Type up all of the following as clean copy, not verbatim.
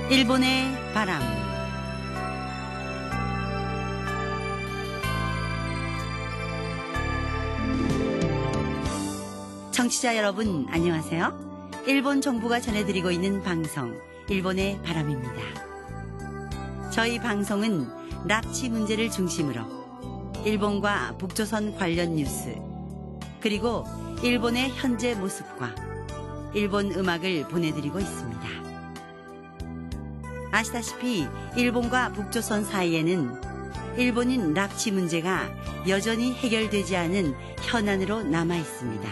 일본의 바람. 청취자 여러분 안녕하세요. 일본 정부가 전해드리고 있는 방송 일본의 바람입니다. 저희 방송은 납치 문제를 중심으로 일본과 북조선 관련 뉴스 그리고 일본의 현재 모습과 일본 음악을 보내드리고 있습니다. 아시다시피 일본과 북조선 사이에는 일본인 납치 문제가 여전히 해결되지 않은 현안으로 남아 있습니다.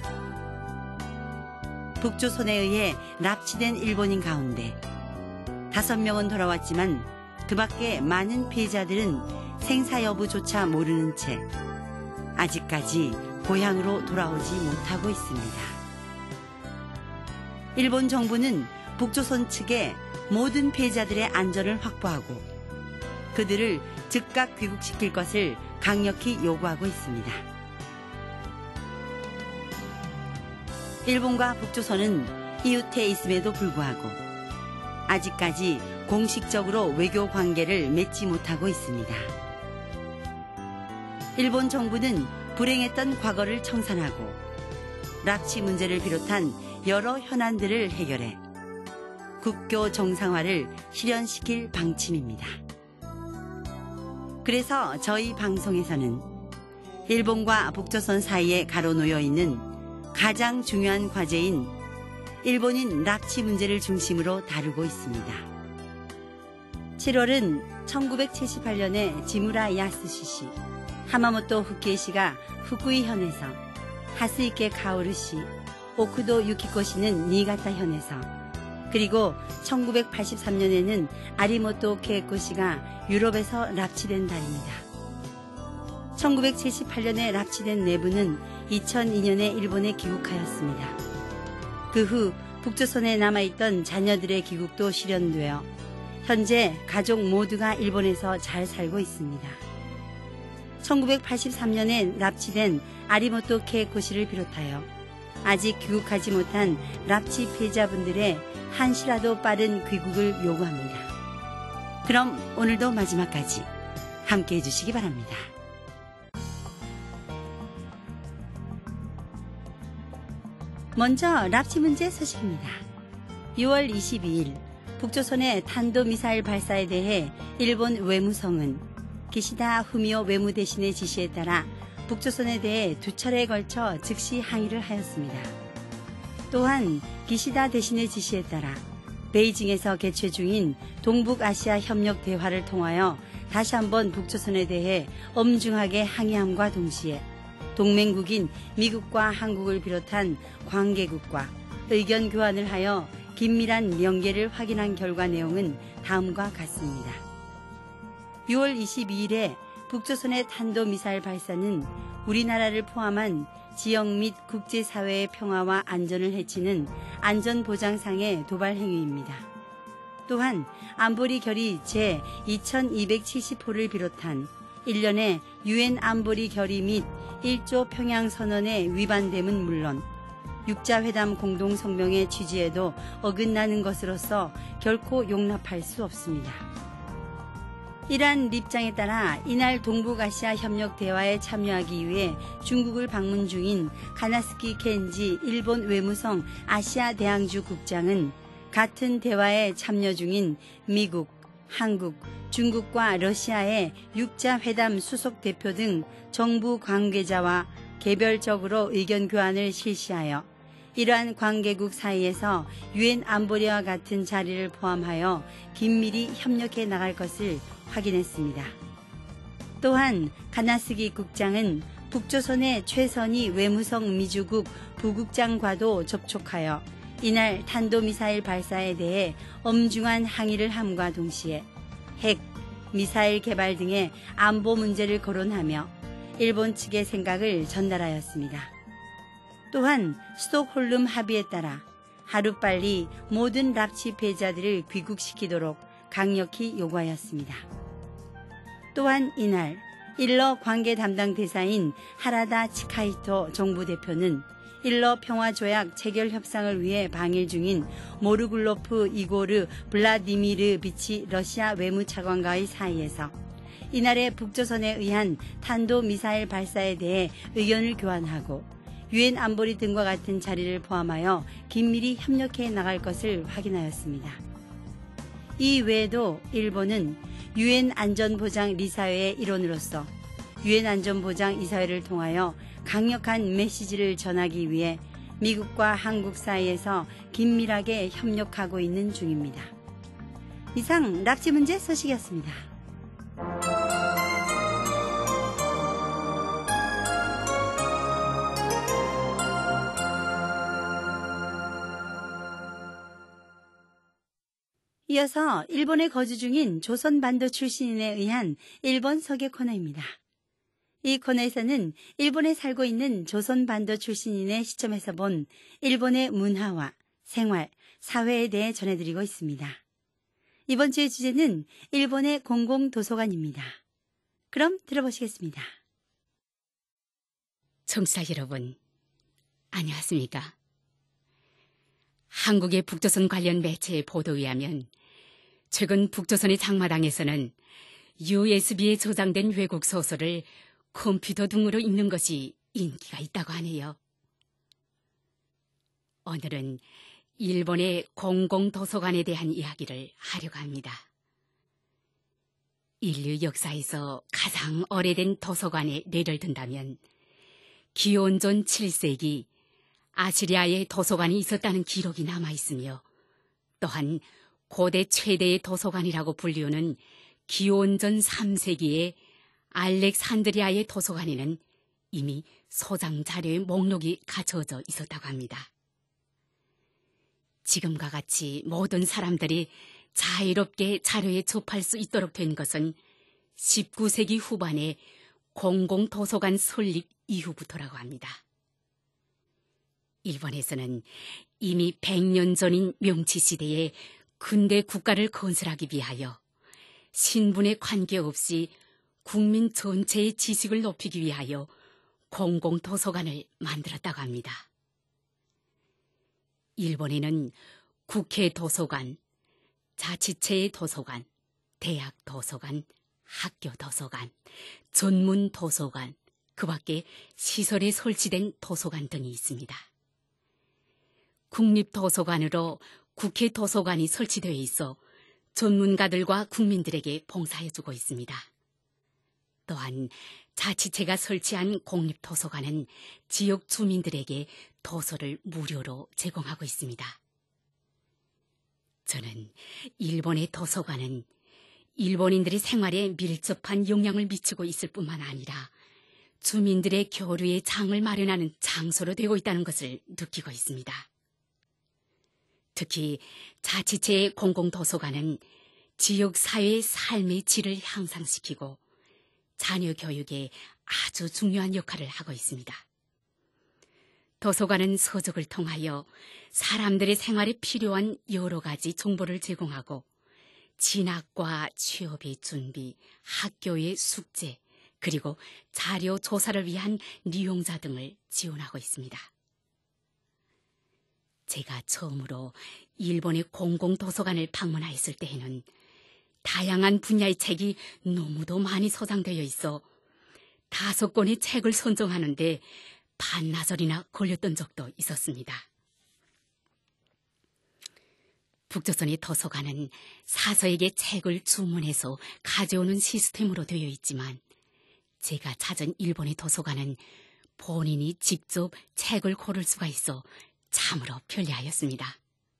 북조선에 의해 납치된 일본인 가운데 5명은 돌아왔지만 그 밖에 많은 피해자들은 생사 여부조차 모르는 채 아직까지 고향으로 돌아오지 못하고 있습니다. 일본 정부는 북조선 측에 모든 피해자들의 안전을 확보하고 그들을 즉각 귀국시킬 것을 강력히 요구하고 있습니다. 일본과 북조선은 이웃해 있음에도 불구하고 아직까지 공식적으로 외교 관계를 맺지 못하고 있습니다. 일본 정부는 불행했던 과거를 청산하고 납치 문제를 비롯한 여러 현안들을 해결해 국교 정상화를 실현시킬 방침입니다. 그래서 저희 방송에서는 일본과 북조선 사이에 가로놓여 있는 가장 중요한 과제인 일본인 납치 문제를 중심으로 다루고 있습니다. 7월은 1978년에 지무라 야스시시, 하마모토 후케이시가 후쿠이현에서, 하스이케 카오루시, 오쿠도 유키코시는 니가타현에서, 그리고 1983년에는 아리모토 케이코시가 유럽에서 납치된 달입니다. 1978년에 납치된 내부는 2002년에 일본에 귀국하였습니다. 그 후 북조선에 남아있던 자녀들의 귀국도 실현되어 현재 가족 모두가 일본에서 잘 살고 있습니다. 1983년에 납치된 아리모토 케이코시를 비롯하여 아직 귀국하지 못한 납치 피해자분들의 한시라도 빠른 귀국을 요구합니다. 그럼 오늘도 마지막까지 함께해 주시기 바랍니다. 먼저 납치 문제 소식입니다. 6월 22일 북조선의 탄도미사일 발사에 대해 일본 외무성은 기시다 후미오 외무대신의 지시에 따라 북조선에 대해 2차례에 걸쳐 즉시 항의를 하였습니다. 또한 기시다 대신의 지시에 따라 베이징에서 개최 중인 동북아시아 협력 대화를 통하여 다시 한번 북조선에 대해 엄중하게 항의함과 동시에 동맹국인 미국과 한국을 비롯한 관계국과 의견 교환을 하여 긴밀한 연계를 확인한 결과 내용은 다음과 같습니다. 6월 22일에 북조선의 탄도미사일 발사는 우리나라를 포함한 지역 및 국제사회의 평화와 안전을 해치는 안전보장상의 도발 행위입니다. 또한 안보리 결의 제2270호를 비롯한 일련의 유엔 안보리 결의 및 1조 평양선언에 위반됨은 물론 육자회담 공동성명의 취지에도 어긋나는 것으로서 결코 용납할 수 없습니다. 이러한 입장에 따라 이날 동북아시아 협력 대화에 참여하기 위해 중국을 방문 중인 가나스키 켄지 일본 외무성 아시아 대항주 국장은 같은 대화에 참여 중인 미국, 한국, 중국과 러시아의 육자회담 수석 대표 등 정부 관계자와 개별적으로 의견 교환을 실시하여 이러한 관계국 사이에서 유엔 안보리와 같은 자리를 포함하여 긴밀히 협력해 나갈 것을 확인했습니다. 또한 가나스기 국장은 북조선의 최선희 외무성 미주국 부국장과도 접촉하여 이날 탄도미사일 발사에 대해 엄중한 항의를 함과 동시에 핵, 미사일 개발 등의 안보 문제를 거론하며 일본 측의 생각을 전달하였습니다. 또한 스톡홀름 합의에 따라 하루빨리 모든 납치 피해자들을 귀국시키도록 강력히 요구하였습니다. 또한 이날 일러 관계 담당 대사인 하라다 치카이토 정부 대표는 일러 평화조약 체결 협상을 위해 방일 중인 모르굴로프 이고르 블라디미르비치 러시아 외무차관과의 사이에서 이날의 북조선에 의한 탄도미사일 발사에 대해 의견을 교환하고 유엔 안보리 등과 같은 자리를 포함하여 긴밀히 협력해 나갈 것을 확인하였습니다. 이 외에도 일본은 유엔 안전보장 리사회의 일원으로서 유엔 안전보장 이사회를 통하여 강력한 메시지를 전하기 위해 미국과 한국 사이에서 긴밀하게 협력하고 있는 중입니다. 이상 락지문제 소식이었습니다. 이어서 일본에 거주 중인 조선반도 출신인에 의한 일본 서계 코너입니다. 이 코너에서는 일본에 살고 있는 조선반도 출신인의 시점에서 본 일본의 문화와 생활, 사회에 대해 전해드리고 있습니다. 이번 주의 주제는 일본의 공공도서관입니다. 그럼 들어보시겠습니다. 청취자 여러분, 안녕하십니까? 한국의 북조선 관련 매체의 보도에 의하면 최근 북조선의 장마당에서는 USB에 저장된 외국 소설을 컴퓨터 등으로 읽는 것이 인기가 있다고 하네요. 오늘은 일본의 공공도서관에 대한 이야기를 하려고 합니다. 인류 역사에서 가장 오래된 도서관에 뇌를 든다면 기원전 7세기 아시리아의 도서관이 있었다는 기록이 남아있으며 또한 고대 최대의 도서관이라고 불리우는 기원전 3세기의 알렉산드리아의 도서관에는 이미 소장 자료의 목록이 갖춰져 있었다고 합니다. 지금과 같이 모든 사람들이 자유롭게 자료에 접할 수 있도록 된 것은 19세기 후반의 공공도서관 설립 이후부터라고 합니다. 일본에서는 이미 100년 전인 명치시대에 근대 국가를 건설하기 위하여 신분에 관계없이 국민 전체의 지식을 높이기 위하여 공공도서관을 만들었다고 합니다. 일본에는 국회 도서관, 자치체의 도서관, 대학 도서관, 학교 도서관, 전문 도서관, 그 밖에 시설에 설치된 도서관 등이 있습니다. 국립도서관으로 국회 도서관이 설치되어 있어 전문가들과 국민들에게 봉사해주고 있습니다. 또한 자치체가 설치한 공립도서관은 지역 주민들에게 도서를 무료로 제공하고 있습니다. 저는 일본의 도서관은 일본인들의 생활에 밀접한 영향을 미치고 있을 뿐만 아니라 주민들의 교류의 장을 마련하는 장소로 되고 있다는 것을 느끼고 있습니다. 특히 자치체의 공공도서관은 지역사회의 삶의 질을 향상시키고 자녀 교육에 아주 중요한 역할을 하고 있습니다. 도서관은 서적을 통하여 사람들의 생활에 필요한 여러 가지 정보를 제공하고 진학과 취업의 준비, 학교의 숙제, 그리고 자료 조사를 위한 리용자 등을 지원하고 있습니다. 제가 처음으로 일본의 공공도서관을 방문하였을 때에는 다양한 분야의 책이 너무도 많이 소장되어 있어 5권의 책을 선정하는데 반나절이나 걸렸던 적도 있었습니다. 북조선의 도서관은 사서에게 책을 주문해서 가져오는 시스템으로 되어 있지만 제가 찾은 일본의 도서관은 본인이 직접 책을 고를 수가 있어 참으로 편리하였습니다.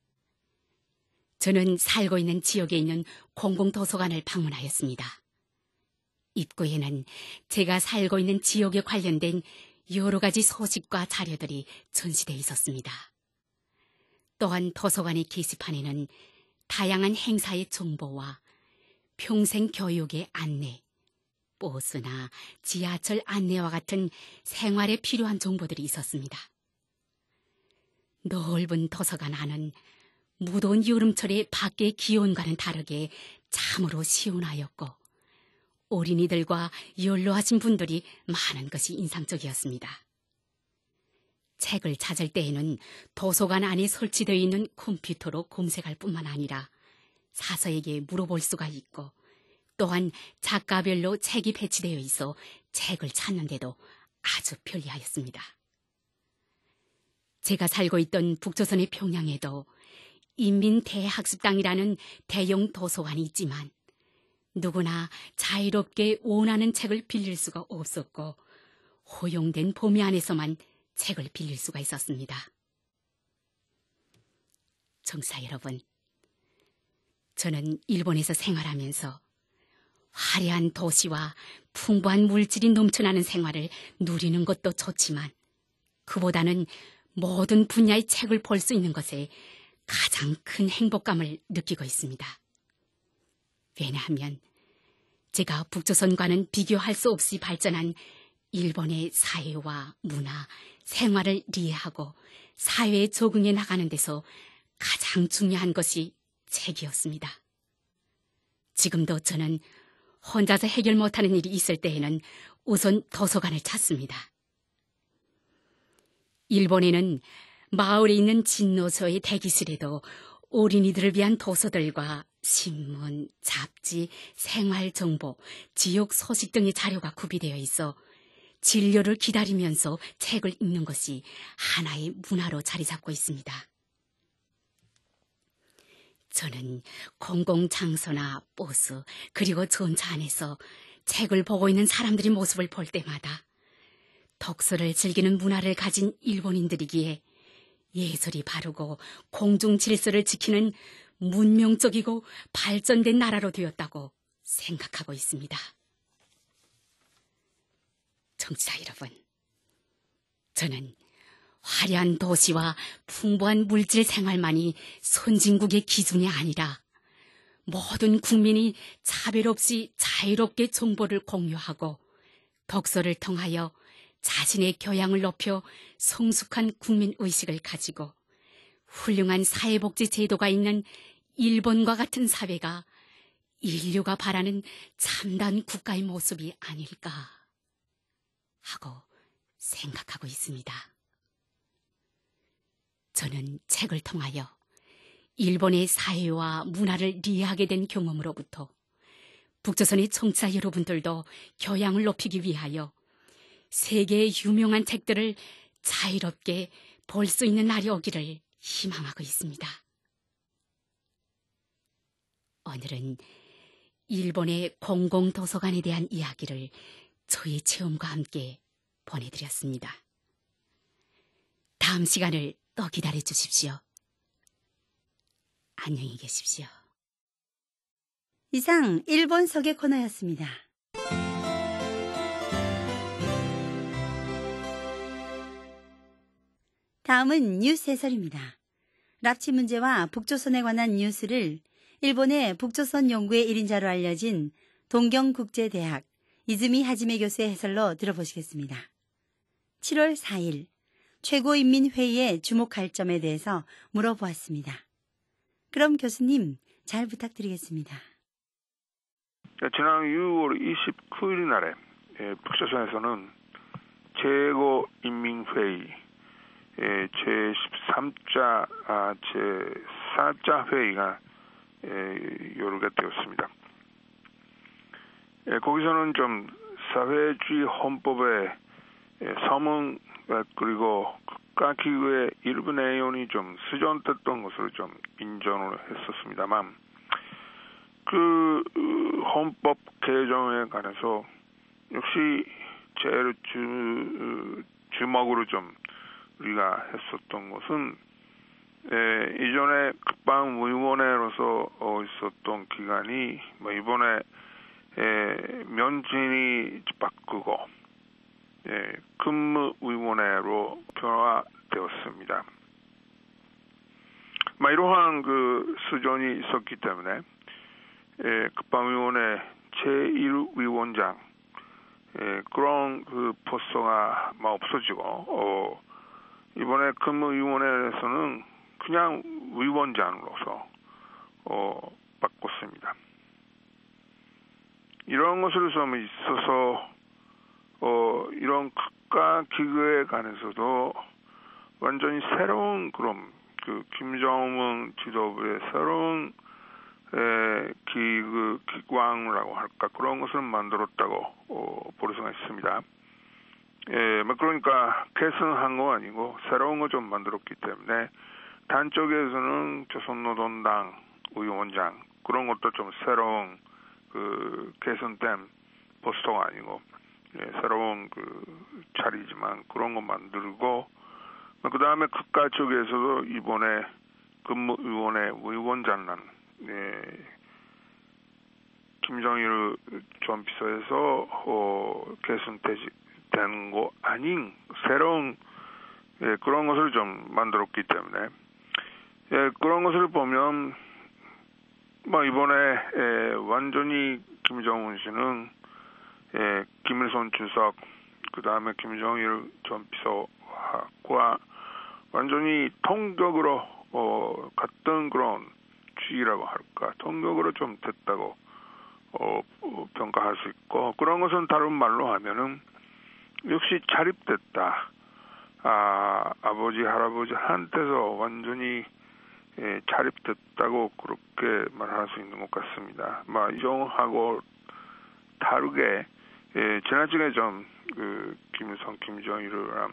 저는 살고 있는 지역에 있는 공공도서관을 방문하였습니다. 입구에는 제가 살고 있는 지역에 관련된 여러 가지 소식과 자료들이 전시되어 있었습니다. 또한 도서관의 게시판에는 다양한 행사의 정보와 평생 교육의 안내, 버스나 지하철 안내와 같은 생활에 필요한 정보들이 있었습니다. 넓은 도서관 안은 무더운 여름철의 밖의 기온과는 다르게 참으로 시원하였고 어린이들과 연로하신 분들이 많은 것이 인상적이었습니다. 책을 찾을 때에는 도서관 안에 설치되어 있는 컴퓨터로 검색할 뿐만 아니라 사서에게 물어볼 수가 있고 또한 작가별로 책이 배치되어 있어 책을 찾는데도 아주 편리하였습니다. 제가 살고 있던 북조선의 평양에도 인민대학습당이라는 대형 도서관이 있지만 누구나 자유롭게 원하는 책을 빌릴 수가 없었고 허용된 범위 안에서만 책을 빌릴 수가 있었습니다. 청취자 여러분, 저는 일본에서 생활하면서 화려한 도시와 풍부한 물질이 넘쳐나는 생활을 누리는 것도 좋지만 그보다는 모든 분야의 책을 볼 수 있는 것에 가장 큰 행복감을 느끼고 있습니다. 왜냐하면 제가 북조선과는 비교할 수 없이 발전한 일본의 사회와 문화, 생활을 이해하고 사회에 적응해 나가는 데서 가장 중요한 것이 책이었습니다. 지금도 저는 혼자서 해결 못하는 일이 있을 때에는 우선 도서관을 찾습니다. 일본에는 마을에 있는 진노소의 대기실에도 어린이들을 위한 도서들과 신문, 잡지, 생활정보, 지역 소식 등의 자료가 구비되어 있어 진료를 기다리면서 책을 읽는 것이 하나의 문화로 자리 잡고 있습니다. 저는 공공장소나 버스 그리고 전차 안에서 책을 보고 있는 사람들의 모습을 볼 때마다 독서를 즐기는 문화를 가진 일본인들이기에 예절이 바르고 공중 질서를 지키는 문명적이고 발전된 나라로 되었다고 생각하고 있습니다. 청취자 여러분, 저는 화려한 도시와 풍부한 물질 생활만이 선진국의 기준이 아니라 모든 국민이 차별 없이 자유롭게 정보를 공유하고 독서를 통하여 자신의 교양을 높여 성숙한 국민의식을 가지고 훌륭한 사회복지 제도가 있는 일본과 같은 사회가 인류가 바라는 참다운 국가의 모습이 아닐까 하고 생각하고 있습니다. 저는 책을 통하여 일본의 사회와 문화를 이해하게 된 경험으로부터 북조선의 청취자 여러분들도 교양을 높이기 위하여 세계의 유명한 책들을 자유롭게 볼 수 있는 날이 오기를 희망하고 있습니다. 오늘은 일본의 공공도서관에 대한 이야기를 저희 체험과 함께 보내드렸습니다. 다음 시간을 또 기다려 주십시오. 안녕히 계십시오. 이상 일본 서계 코너였습니다. 다음은 뉴스 해설입니다. 납치 문제와 북조선에 관한 뉴스를 일본의 북조선 연구의 1인자로 알려진 동경국제대학 이즈미 하지메 교수의 해설로 들어보시겠습니다. 7월 4일 최고인민회의에 주목할 점에 대해서 물어보았습니다. 그럼 교수님 잘 부탁드리겠습니다. 지난 6월 29일 날에 북조선에서는 최고인민회의 제13자 제4자 회의가 열게 되었습니다. 거기서는 좀 사회주의 헌법의 서문 그리고 국가기구의 일부 내용이 좀 수정됐던 것으로 좀 인정을 했었습니다만 그 헌법 개정에 관해서 역시 제일 주목으로 좀 우리가 했었던 것은 이전에 국방위원회로서 있었던 기관이 이번에 면진이 바꾸고 근무위원회로 변화되었습니다. 이러한 그 수정이 있었기 때문에 국방위원회 제1위원장 그런 그 포스가 없어지고 이번에 근무위원회에서는 그냥 위원장으로서 바꿨습니다. 이런 것으로 좀 있어서 이런 국가기구에 관해서도 완전히 새로운 그런 그 김정은 지도부의 새로운 기광이라고 할까 그런 것을 만들었다고 볼 수가 있습니다. 그러니까 계승한 거 아니고 새로운 거 좀 만들었기 때문에 단쪽에서는 조선노동당 의원장 그런 것도 좀 새로운 그 개선된 포스터가 아니고 새로운 그 자리지만 그런 거 만들고 그 다음에 국가 쪽에서도 이번에 근무위원회 의원장난 김정일 전 비서에서 개선된 거 아닌 새로운 그런 것을 좀 만들었기 때문에 그런 것을 보면 이번에 완전히 김정은 씨는 김일성 주석 그 다음에 김정일 전 비서와 완전히 통격으로 같은 그런 주의라고 할까 통격으로 좀 됐다고 평가할 수 있고 그런 것은 다른 말로 하면은 역시 자립됐다. 아버지 할아버지한테서 완전히 자립됐다고 그렇게 말할 수 있는 것 같습니다. 이종하고 다르게 지나치게 좀 그 김일성, 김정일을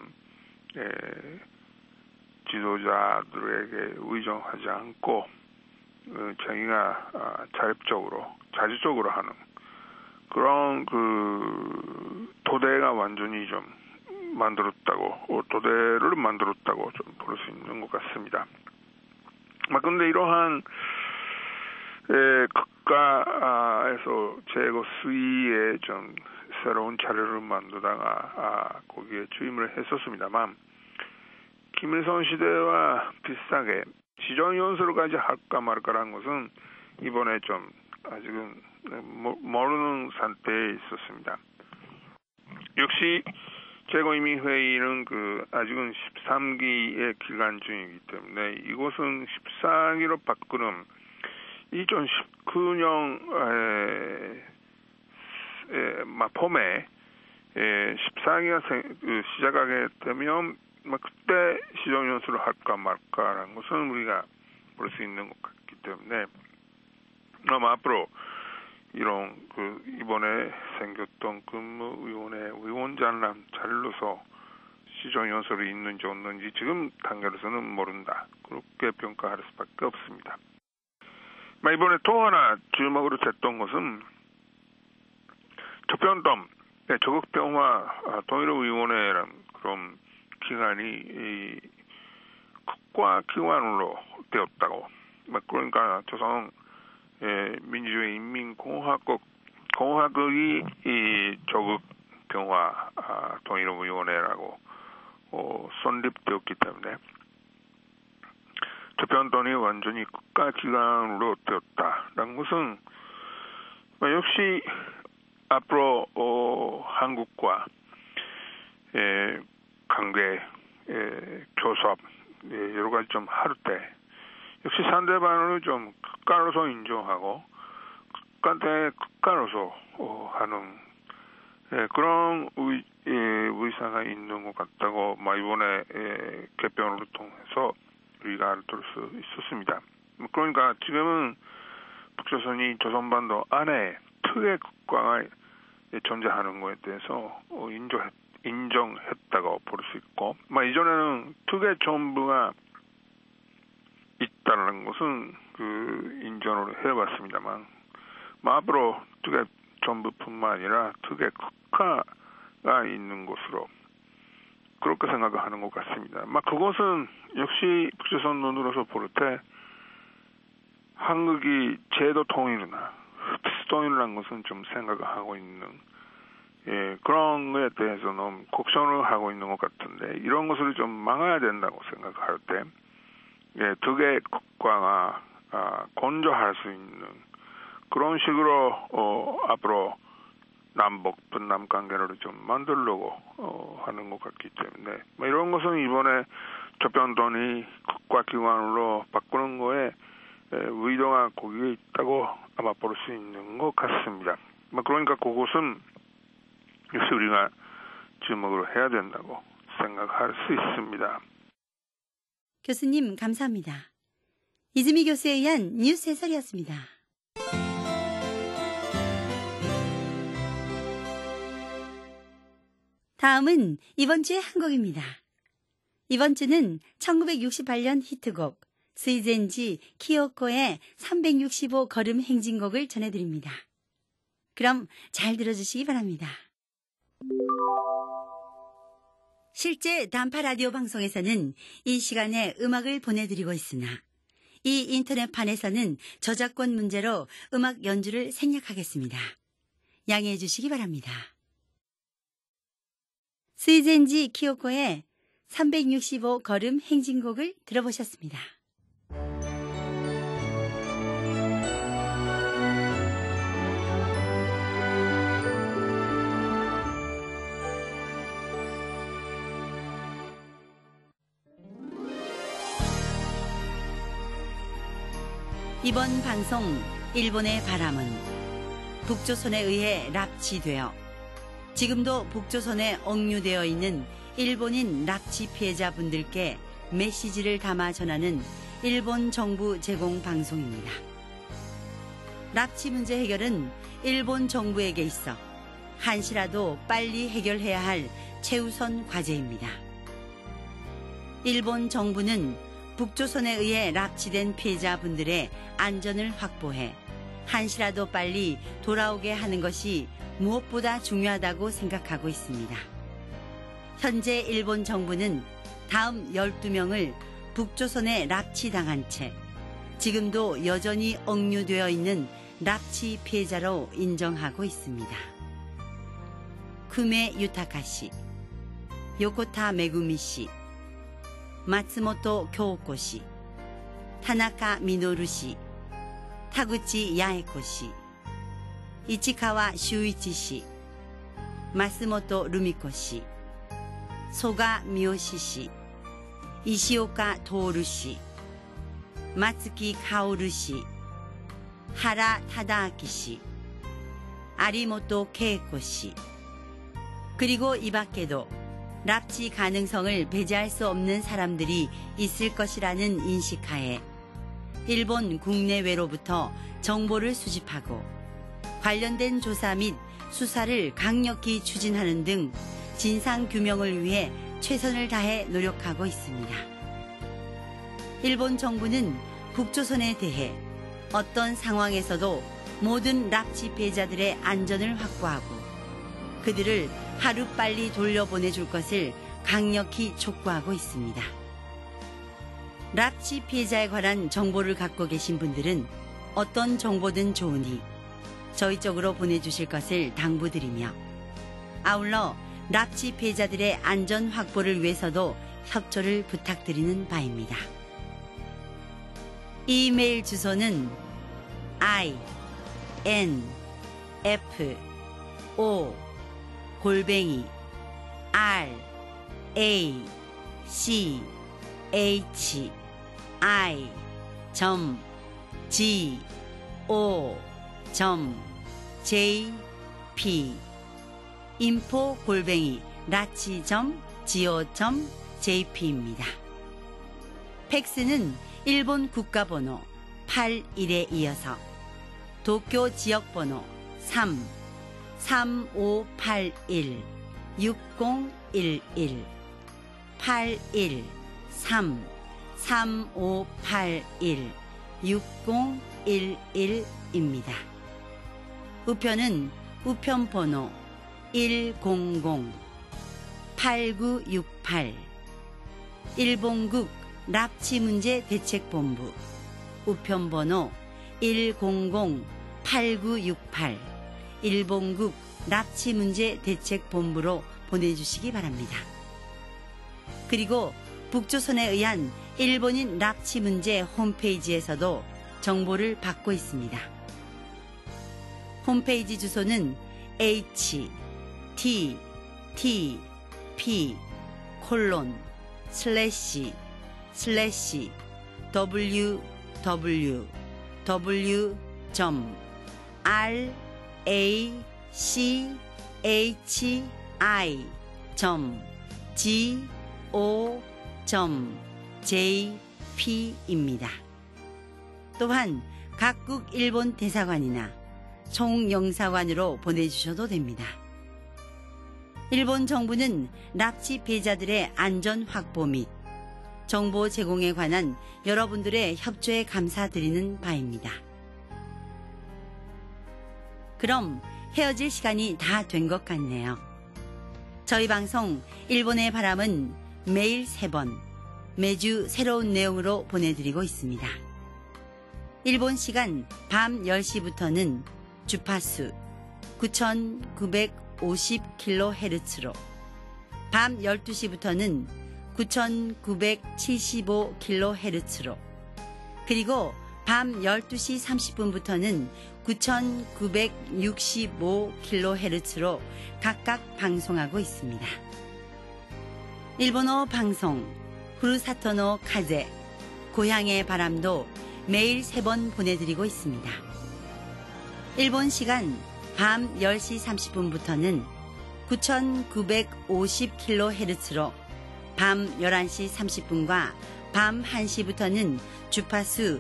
지도자들에게 의존하지 않고 자기가 자주적으로 하는 그런 그 도대가 완전히 좀 도대를 만들었다고 좀 볼 수 있는 것 같습니다. 근데 이러한 국가에서 제거 수위에 좀 새로운 자료를 만들다가 거기에 주임을 했었습니다만 김일성 시대와 비슷하게 시정연설까지 할까 말까라는 것은 이번에 좀 아직은 모르는 상태에 있었습니다. 역시 최고인민회의는 아직은 13기의 기간 중이기 때문에 이것은 14기로 바꾸는 2019년 봄에 14기가 시작하게 되면 그때 시정연설을 할까 말까라는 것은 우리가 볼 수 있는 것 같기 때문에 앞으로 이런 이번에 생겼던 근무위원회 의원장람 자리로서 시정연설이 있는지 없는지 지금 단계로서는 모른다. 그렇게 평가할 수밖에 없습니다. 이번에 또 하나 주목으로 됐던 것은 조편동 조국평화 통일의원회라는 그런 기관이 국가기관으로 되었다고. 그러니까 조선 민주주의 인민공화국이 이 조국평화 통일의원회라고 설립되었기 때문에 조편동이 완전히 국가기관으로 되었다라는 것은 역시 앞으로 한국과 관계, 교섭 여러 가지 좀 할 때 역시 상대방을 좀 국가로서 인정하고 국가로서 하는 그런 의사가 있는 것 같다고 이번에 개편을 통해서 우리가 알아들 수 있었습니다. 그러니까 지금은 북조선이 조선반도 안에 특의 국가가 존재하는 것에 대해서 인정했다고 볼 수 있고, 이전에는 특의 정부가 있다는 것은 인정을 해봤습니다만, 앞으로 특의 정부뿐만 아니라 특의 국가가 있는 곳으로 그렇게 생각하는 것 같습니다. 그것은 역시 북조선 눈으로서 볼 때 한국이 제도 통일이나 흡수 통일이라는 것은 좀 생각하고 있는 그런 것에 대해서는 걱정을 하고 있는 것 같은데 이런 것을 좀 막아야 된다고 생각할 때 두 개 국가가 건조할 수 있는 그런 식으로 앞으로 남북 분남 관계를 좀 만들려고 하는 것 같기 때문에 이런 것은 이번에 조편동이 국가기관으로 바꾸는 거에 의도가 거기에 있다고 아마 볼 수 있는 것 같습니다. 그러니까 그것은 역시 우리가 주목을 해야 된다고 생각할 수 있습니다. 교수님 감사합니다. 이즈미 교수에 의한 뉴스 해설이었습니다. 다음은 이번 주의 한 곡입니다. 이번 주는 1968년 히트곡 스이젠지 키요코의 365 걸음 행진곡을 전해드립니다. 그럼 잘 들어주시기 바랍니다. 실제 단파 라디오 방송에서는 이 시간에 음악을 보내드리고 있으나 이 인터넷판에서는 저작권 문제로 음악 연주를 생략하겠습니다. 양해해 주시기 바랍니다. 스이젠지 키요코의 365 걸음 행진곡을 들어보셨습니다. 이번 방송 일본의 바람은 북조선에 의해 납치되어 지금도 북조선에 억류되어 있는 일본인 납치 피해자분들께 메시지를 담아 전하는 일본 정부 제공 방송입니다. 납치 문제 해결은 일본 정부에게 있어 한시라도 빨리 해결해야 할 최우선 과제입니다. 일본 정부는 북조선에 의해 납치된 피해자분들의 안전을 확보해 한시라도 빨리 돌아오게 하는 것이 무엇보다 중요하다고 생각하고 있습니다. 현재 일본 정부는 다음 12명을 북조선에 납치당한 채 지금도 여전히 억류되어 있는 납치 피해자로 인정하고 있습니다. 쿠메 유타카 씨, 요코타 메구미 씨, 마츠모토 교코 씨, 타나카 미노루 씨, 타구치 야에코 씨, 이치카와 슈이치 씨, 마스모토 루미코 씨, 소가 미요시 씨, 이시오카 도오루 씨, 마츠키 카오루 씨, 하라 타다아키 씨, 아리모토 케이코 씨, 그리고 이 밖에도 납치 가능성을 배제할 수 없는 사람들이 있을 것이라는 인식하에 일본 국내외로부터 정보를 수집하고 관련된 조사 및 수사를 강력히 추진하는 등 진상규명을 위해 최선을 다해 노력하고 있습니다. 일본 정부는 북조선에 대해 어떤 상황에서도 모든 납치 피해자들의 안전을 확보하고 그들을 하루빨리 돌려보내줄 것을 강력히 촉구하고 있습니다. 납치 피해자에 관한 정보를 갖고 계신 분들은 어떤 정보든 좋으니 저희 쪽으로 보내주실 것을 당부드리며 아울러 납치 피해자들의 안전 확보를 위해서도 협조를 부탁드리는 바입니다. 이메일 주소는 info@rachi.go.jp info@rachi.go.jp입니다. 팩스는 일본 국가번호 81에 이어서 도쿄 지역번호 3-3581-6011 813-3581-6011입니다. 우편은 우편번호 100-8968 일본국 납치문제대책본부 우편번호 100-8968 일본국 납치문제대책본부로 보내주시기 바랍니다. 그리고 북조선에 의한 일본인 납치 문제 홈페이지에서도 정보를 받고 있습니다. 홈페이지 주소는 http://www.rachi.go.jp JP입니다. 또한 각국 일본 대사관이나 총영사관으로 보내주셔도 됩니다. 일본 정부는 납치 피해자들의 안전 확보 및 정보 제공에 관한 여러분들의 협조에 감사드리는 바입니다. 그럼 헤어질 시간이 다 된 것 같네요. 저희 방송 일본의 바람은 매일 3번, 매주 새로운 내용으로 보내드리고 있습니다. 일본 시간 밤 10시부터는 주파수 9950kHz로, 밤 12시부터는 9975kHz로, 그리고 밤 12시 30분부터는 9965kHz로 각각 방송하고 있습니다. 일본어 방송 후루사토노 카제, 고향의 바람도 매일 3번 보내드리고 있습니다. 일본 시간 밤 10시 30분부터는 9950kHz로, 밤 11시 30분과 밤 1시부터는 주파수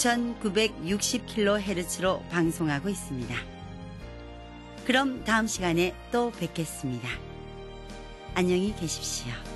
9960kHz로 방송하고 있습니다. 그럼 다음 시간에 또 뵙겠습니다. 안녕히 계십시오.